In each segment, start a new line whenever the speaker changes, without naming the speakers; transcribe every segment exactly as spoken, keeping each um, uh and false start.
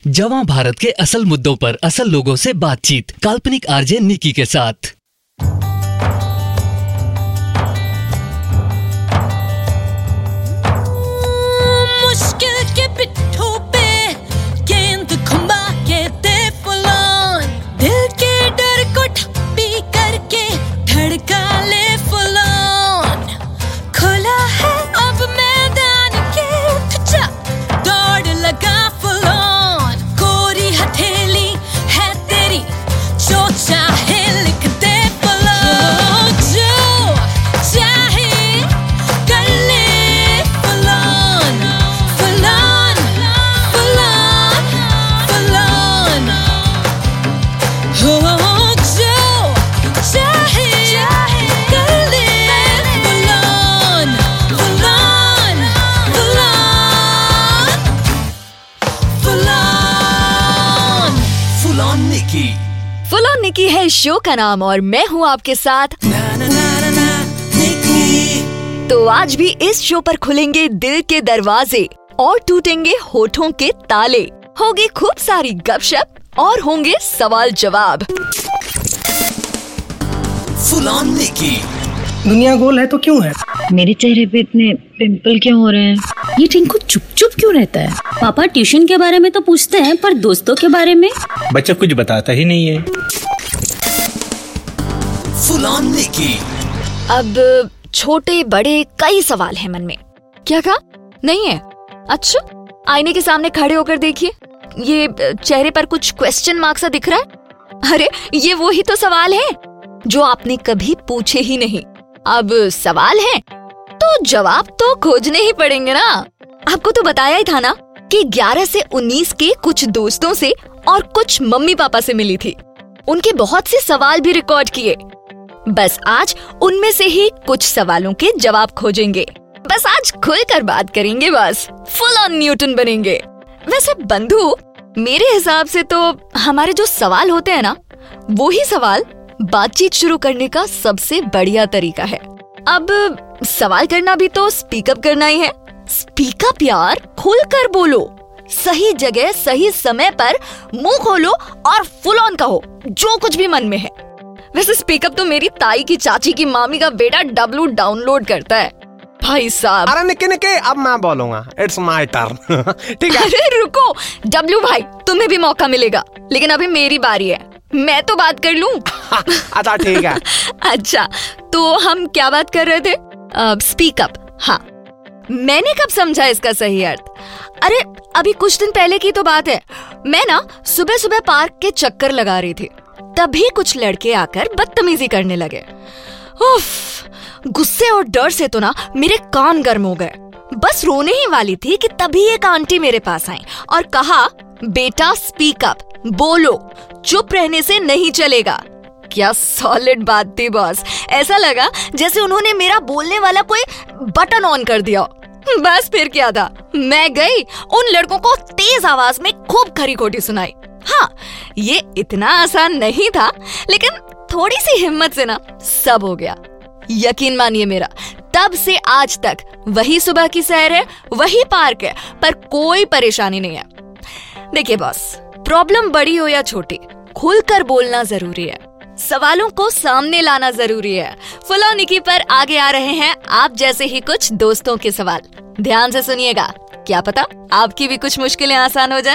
जवां भारत के असल मुद्दों पर असल लोगों से बातचीत, काल्पनिक आरजे निकी के साथ।
मुश्किल के पिट्ठों पे गेंद घुमा के दे फुलान, दिल के डर को ठप्पी करके धड़का ले फुलान। खुला है अब मैदान के, उठ जा दौड़ लगा फुलान। कोरी हथेली है तेरी, जो चाहे लिख दे फुलान। जो चाहे कर ले फुलान, फुलान, फुलान, फुलान। हो जो चाहे कर ले फुलान, फुलान, फुलान, फुलान।
फुलान निकी।
फुलान निकी है शो का नाम और मैं हूँ आपके साथ।
ना ना ना ना ना निकी।
तो आज भी इस शो पर खुलेंगे दिल के दरवाजे और टूटेंगे होठों के ताले। होगी खूब सारी गपशप और होंगे सवाल जवाब।
फुलान निकी।
दुनिया गोल है तो क्यों है?
मेरे चेहरे पे इतने पिंपल क्यों हो रहे हैं?
ये टिंकू चुप चुप क्यों रहता है? पापा ट्यूशन के बारे में तो पूछते हैं, पर दोस्तों के बारे में
बच्चा कुछ बताता ही नहीं है।
फुलान निकी।
अब छोटे बड़े कई सवाल हैं मन में। क्या कहा? नहीं है? अच्छा, आईने के सामने खड़े होकर देखिए, ये चेहरे पर कुछ क्वेश्चन मार्क सा दिख रहा है। अरे ये वो ही तो सवाल है जो आपने कभी पूछे ही नहीं। अब सवाल है तो जवाब तो खोजने ही पड़ेंगे ना। आपको तो बताया ही था ना कि ग्यारह से उन्नीस के कुछ दोस्तों से और कुछ मम्मी पापा से मिली थी। उनके बहुत से सवाल भी रिकॉर्ड किए। बस आज उनमें से ही कुछ सवालों के जवाब खोजेंगे। बस आज खुलकर बात करेंगे, बस फुल ऑन न्यूटन बनेंगे। वैसे बंधु, मेरे हिसाब से तो हमारे जो सवाल होते हैं ना, वो ही सवाल बातचीत शुरू करने का सबसे बढ़िया तरीका है। अब सवाल करना भी तो स्पीकअप करना ही है। स्पीकअप यार, खुलकर बोलो, सही जगह सही समय पर मुंह खोलो और फुल ऑन कहो जो कुछ भी मन में है। वैसे स्पीकअप तो मेरी ताई की चाची की मामी का बेटा डब्लू डाउनलोड करता है भाई साहब।
अरे निके निके, अब मैं बोलूंगा, इट्स माय टर्न। ठीक है?
अरे रुको डब्लू भाई, तुम्हें भी मौका मिलेगा, लेकिन अभी मेरी बारी है, मैं तो बात कर लूं।
अच्छा ठीक है।
अच्छा, तो हम क्या बात कर रहे थे? स्पीकअप। हाँ, मैंने कब समझा इसका सही अर्थ? अरे अभी कुछ दिन पहले की तो बात है। मैं ना सुबह सुबह पार्क के चक्कर लगा रही थी, तभी कुछ लड़के आकर बदतमीजी करने लगे। उफ, गुस्से और डर से तो ना मेरे कान गर्म हो गए। बस रोने ही वाली थी कि तभी एक आंटी मेरे पास आई और कहा, बेटा स्पीकअप, बोलो, चुप रहने से नहीं चलेगा। क्या सॉलिड बात थी बॉस। ऐसा लगा जैसे उन्होंने मेरा बोलने वाला कोई बटन ऑन कर दिया। बस फिर क्या था, मैं गई उन लड़कों को तेज आवाज में खूब खरी खोटी सुनाई। हाँ, ये इतना आसान नहीं था, लेकिन थोड़ी सी हिम्मत से ना सब हो गया। यकीन मानिए मेरा, तब से आज तक वही सुबह की सैर है, वही पार्क है, पर कोई परेशानी नहीं है। देखिए बॉस, प्रॉब्लम बड़ी हो या छोटी, खुलकर बोलना जरूरी है, सवालों को सामने लाना जरूरी है। फुलान निकी पर आगे आ रहे हैं आप जैसे ही कुछ दोस्तों के सवाल। ध्यान से सुनिएगा, क्या पता आपकी भी कुछ मुश्किलें आसान हो जाए।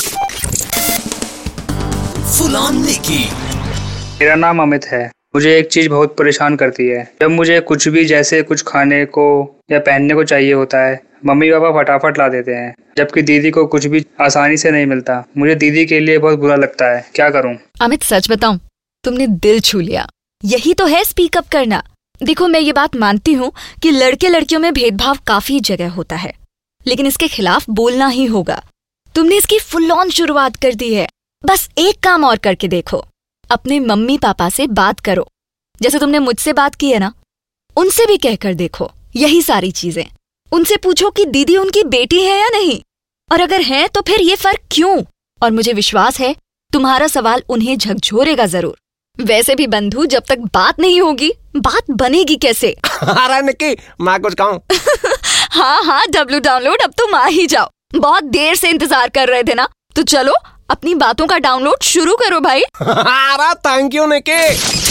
फुलान निकी।
मेरा नाम अमित है। मुझे एक चीज बहुत परेशान करती है। जब मुझे कुछ भी जैसे कुछ खाने को या पहनने को चाहिए होता है, मम्मी पापा फटाफट ला देते हैं, जबकि दीदी को कुछ भी आसानी से नहीं मिलता। मुझे दीदी के लिए बहुत बुरा लगता है, क्या करूं?
अमित सच बताऊं, तुमने दिल छू लिया। यही तो है स्पीकअप करना। देखो, मैं ये बात मानती हूँ कि लड़के लड़कियों में भेदभाव काफी जगह होता है, लेकिन इसके खिलाफ बोलना ही होगा। तुमने इसकी फुल ऑन शुरुआत कर दी है। बस एक काम और करके देखो, अपने मम्मी पापा से बात करो, जैसे तुमने मुझसे बात की है ना, उनसे भी कहकर देखो यही सारी चीजें। उनसे पूछो कि दीदी उनकी बेटी है या नहीं, और अगर है तो फिर ये फर्क क्यों? और मुझे विश्वास है तुम्हारा सवाल उन्हें झकझोरेगा जरूर। वैसे भी बंधु, जब तक बात नहीं होगी, बात बनेगी कैसे?
अरे निकी, मैं कुछ कहूँ?
हाँ हाँ, डब्लू डाउनलोड, अब तुम आ ही जाओ। बहुत देर से इंतजार कर रहे थे ना, तो चलो अपनी बातों का डाउनलोड शुरू करो भाई।
अरे thank you Nikki.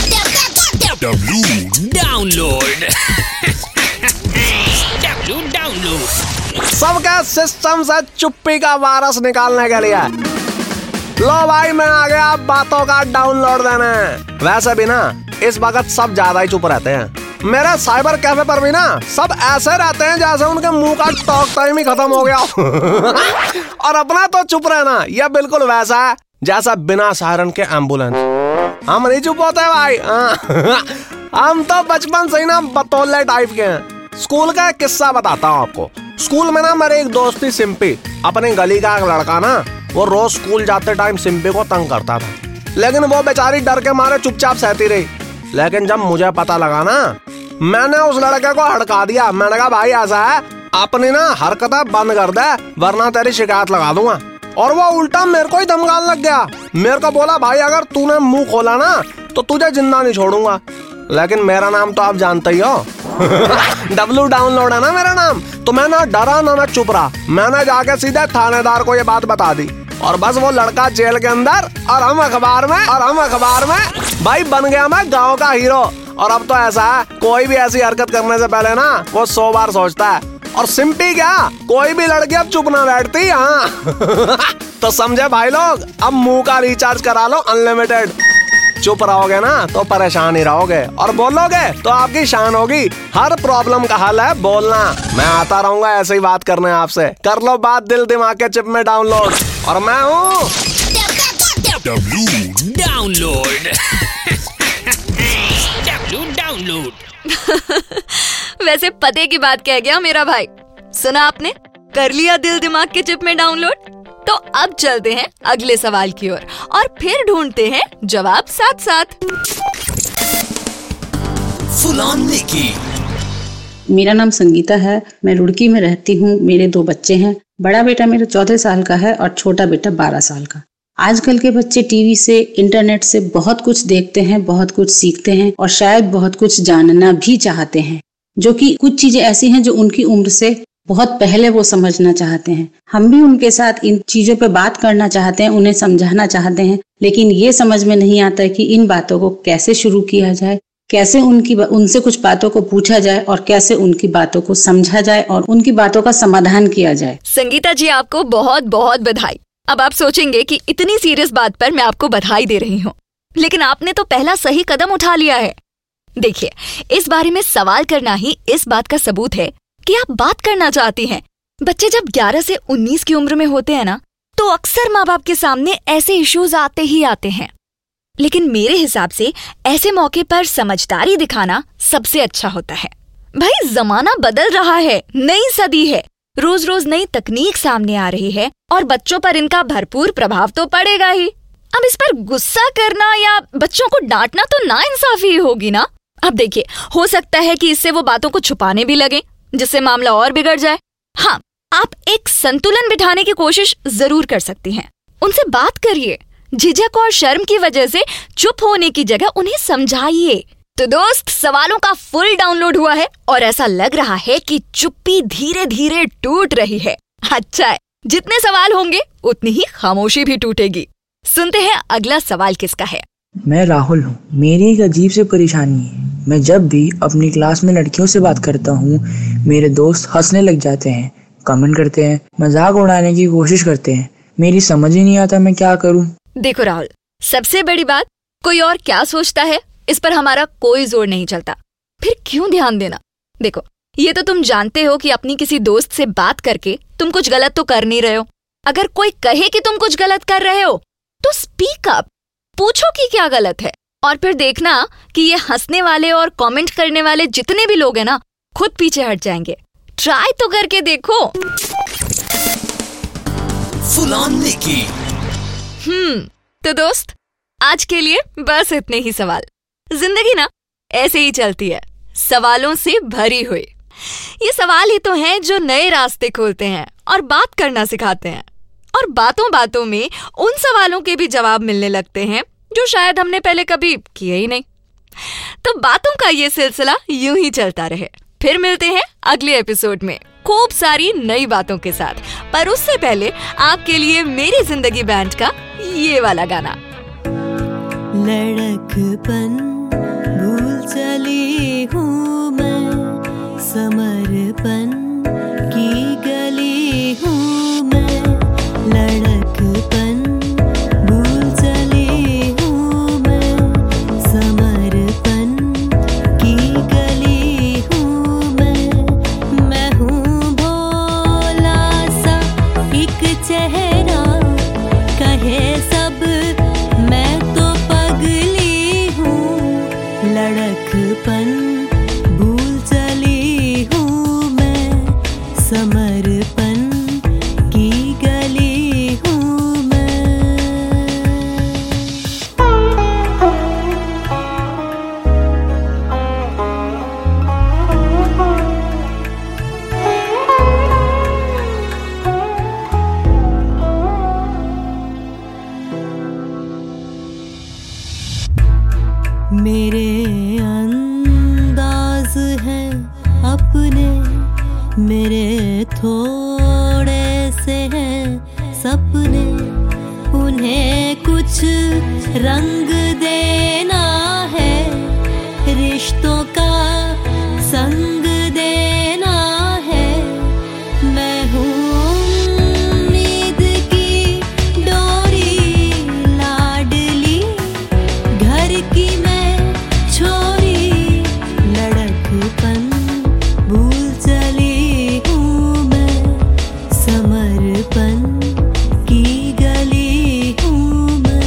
Download download
सबके सिस्टम से चुप्पी का वायरस निकालने के लिए लो भाई मैं आ गया बातों का डाउनलोड देने। वैसे भी ना इस वक्त सब ज्यादा ही चुप रहते हैं। मेरे साइबर कैफे पर भी ना सब ऐसे रहते हैं जैसे उनके मुंह का टॉक टाइम ही खत्म हो गया। और अपना तो चुप रहना यह बिल्कुल वैसा है जैसा बिना सायरन के एम्बुलेंस। हम नहीं चुप होते भाई। हम तो बचपन से ही ना बतौले टाइप के हैं। स्कूल का एक किस्सा बताता हूँ आपको। स्कूल में ना मेरे एक दोस्त थी सिंपी। अपने गली का एक लड़का ना वो रोज स्कूल जाते टाइम सिंपी को तंग करता था, लेकिन वो बेचारी डर के मारे चुपचाप सहती रही। लेकिन जब मुझे पता लगा ना मैंने उस लड़के को हड़का दिया। मैंने कहा भाई ऐसा है अपनी ना हरकतें बंद कर दे वरना तेरी शिकायत लगा दूंगा। और वो उल्टा मेरे को ही धमकाने लग गया। मेरे को बोला भाई अगर तूने मुंह खोला ना तो तुझे जिंदा नहीं छोड़ूंगा। लेकिन मेरा नाम तो आप जानते ही हो। डब्लू डाउनलोड है ना मेरा नाम। तो मैं ना डरा ना मैं चुप रहा। मैंने जाके सीधे थानेदार को ये बात बता दी और बस वो लड़का जेल के अंदर और हम अखबार में और हम अखबार में भाई बन गया मैं गांव का हीरो। और अब तो ऐसा है कोई भी ऐसी हरकत करने से पहले ना वो सौ बार सोचता है। और सिंपी क्या कोई भी लड़की अब चुप ना बैठती। हाँ तो समझे भाई लोग, अब मुंह का रिचार्ज करा लो अनलिमिटेड। चुप रहोगे ना तो परेशान ही रहोगे और बोलोगे तो आपकी शान होगी। हर प्रॉब्लम का हल है बोलना। मैं आता रहूंगा ऐसे ही बात करने आपसे। कर लो बात दिल दिमाग के चिप में डाउनलोड। और मैं हूँ
डाउनलोड डाउनलोड।
वैसे पते की बात कह गया मेरा भाई। सुना आपने, कर लिया दिल दिमाग के चिप में डाउनलोड। तो अब चलते हैं अगले सवाल की ओर और फिर ढूंढते हैं जवाब साथ साथ।
मेरा नाम संगीता है, मैं रुड़की में रहती हूँ। मेरे दो बच्चे हैं। बड़ा बेटा मेरा चौदह साल का है और छोटा बेटा बारह साल का। आजकल के बच्चे टीवी से, इंटरनेट से बहुत कुछ देखते हैं, बहुत कुछ सीखते हैं और शायद बहुत कुछ जानना भी चाहते हैं, जो कि कुछ चीजें ऐसी हैं जो उनकी उम्र से बहुत पहले वो समझना चाहते हैं। हम भी उनके साथ इन चीजों पे बात करना चाहते हैं, उन्हें समझाना चाहते हैं, लेकिन ये समझ में नहीं आता है कि इन बातों को कैसे शुरू किया जाए, कैसे उनकी उनसे कुछ बातों को पूछा जाए और कैसे उनकी बातों को समझा जाए और उनकी बातों का समाधान किया जाए।
संगीता जी आपको बहुत बहुत बधाई। अब आप सोचेंगे कि इतनी सीरियस बात पर मैं आपको बधाई दे रही हूँ, लेकिन आपने तो पहला सही कदम उठा लिया है। देखिए, इस बारे में सवाल करना ही इस बात का सबूत है कि आप बात करना चाहती हैं। बच्चे जब ग्यारह से उन्नीस की उम्र में होते हैं ना, तो अक्सर माँ बाप के सामने ऐसे इश्यूज आते ही आते हैं। लेकिन मेरे हिसाब से ऐसे मौके पर समझदारी दिखाना सबसे अच्छा होता है। भाई जमाना बदल रहा है, नई सदी है, रोज रोज नई तकनीक सामने आ रही है और बच्चों पर इनका भरपूर प्रभाव तो पड़ेगा ही। अब इस पर गुस्सा करना या बच्चों को डांटना तो नाइंसाफी होगी ना। अब देखिए, हो सकता है कि इससे वो बातों को छुपाने भी लगे, जिससे मामला और बिगड़ जाए। हाँ, आप एक संतुलन बिठाने की कोशिश जरूर कर सकती हैं। उनसे बात करिए, झिझक और शर्म की वजह से चुप होने की जगह उन्हें समझाइए। तो दोस्त, सवालों का फुल डाउनलोड हुआ है और ऐसा लग रहा है कि चुप्पी धीरे धीरे टूट रही है। अच्छा है, जितने सवाल होंगे उतनी ही खामोशी भी टूटेगी। सुनते हैं अगला सवाल किसका है।
मैं राहुल हूँ। मेरी एक अजीब सी परेशानी है। मैं जब भी अपनी क्लास में लड़कियों से बात करता हूँ, मेरे दोस्त हंसने लग जाते हैं, कमेंट करते हैं, मजाक उड़ाने की कोशिश करते हैं। मेरी समझ ही नहीं आता मैं क्या करूँ।
देखो राहुल, सबसे बड़ी बात, कोई और क्या सोचता है इस पर हमारा कोई जोर नहीं चलता। फिर क्यों ध्यान देना। देखो, ये तो तुम जानते हो कि अपनी किसी दोस्त से बात करके तुम कुछ गलत तो कर नहीं रहे हो। अगर कोई कहे कि तुम कुछ गलत कर रहे हो तो स्पीक अप, पूछो कि क्या गलत है। और फिर देखना कि ये हंसने वाले और कमेंट करने वाले जितने भी लोग हैं ना, खुद पीछे हट जाएंगे। ट्राई तो करके देखो।
फुलाने की।
हम्म तो दोस्त, आज के लिए बस इतने ही सवाल। जिंदगी ना ऐसे ही चलती है, सवालों से भरी हुई। ये सवाल ही तो हैं जो नए रास्ते खोलते हैं और बात करना सिखाते हैं। और बातों बातों में उन सवालों के भी जवाब मिलने लगते हैं जो शायद हमने पहले कभी किए ही नहीं। तो बातों का ये सिलसिला यूं ही चलता रहे। फिर मिलते हैं अगले एपिसोड में। खूब सारी नई बातों के साथ। पर उससे पहले आपके लिए मेरी जिंदगी बैंड का ये वाला गाना।
लड़कपन भूल चली हूँ मैं, समर्पण की गली हूँ मैं। लड़कपन भूल चली हूँ मैं, समर्पण की गली हूँ मैं। मैं हूँ भोला सा एक चेहरा, कहे सब मैं तो पगली हूँ। लड़कपन भूल चली हूँ मैं, समर्पण की गली हूँ मैं। मेरे अंदाज हैं अपने, मेरे थोड़े से हैं सपने। उन्हें कुछ रंग देना है, रिश्तों का संग देना है। मैं हूँ उम्मीद की डोरी लाडली, घर की मैं छोरी। लड़कपन भूल चली हूँ मैं, समर्पण की गली हूँ मैं।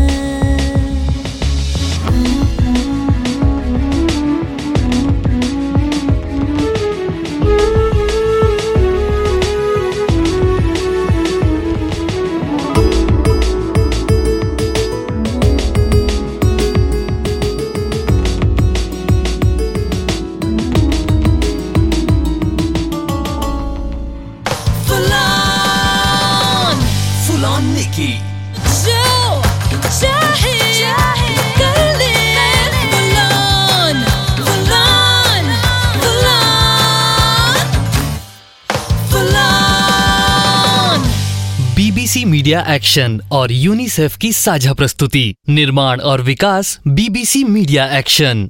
फुलान फुलान निकी।
जो चाहे कर ले, फुलान फुलान फुलान फुलान।
बीबीसी मीडिया एक्शन और यूनिसेफ की साझा प्रस्तुति। निर्माण और विकास बीबीसी मीडिया एक्शन।